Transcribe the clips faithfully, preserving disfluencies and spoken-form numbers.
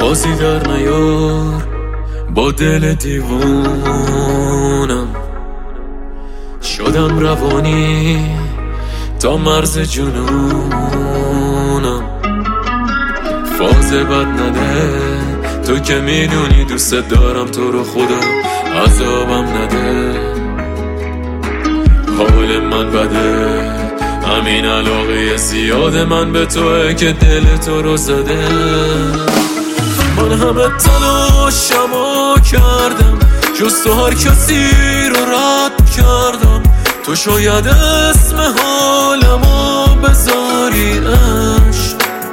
بازی در نیار با دل دیوونم، شدم روانی تا مرز جنونم. فاز بد نده، تو که میدونی دوست دارم تو رو، خدا عذابم نده. حال من بده، همین علاقه زیاد من به توه که دل تو رو زده. من همه تلاشمو کردم، جز تو هر کسی رو رد کردم. تو شاید اسم حالمو بذاری عشق،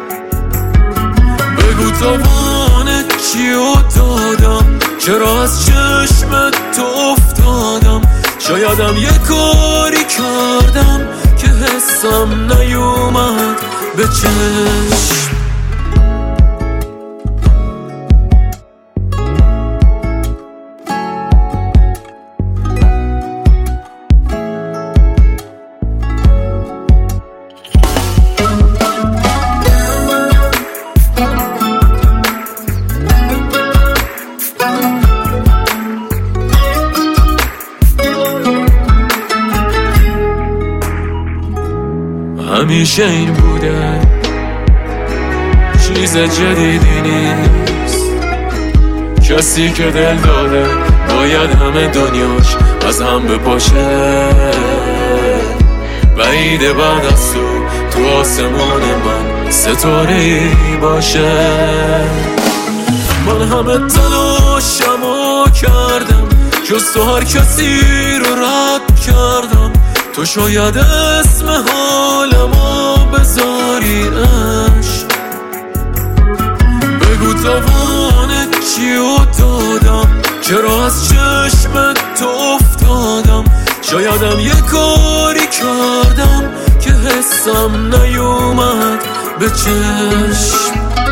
بگو تاوان چیو دادم، چرا از چشم تو افتادم. شایدم یه کاری کردم که حسم نیومد به چشم. همیشه این بوده، چیز جدیدی نیست. کسی که دل داره باید همه دنیاش از هم بپاشه. بعید بعد از تو تو آسمان من ستاره‌ای باشه. من همه تلاشمو کردم، جز تو هر کسی رو رد کردم. تو شاید اسم حالمو بذاری عشق، بگو تاوان چیو دادم، چرا از چشم تو افتادم. شایدم یه کاری کردم که حسم نیومد به چشم.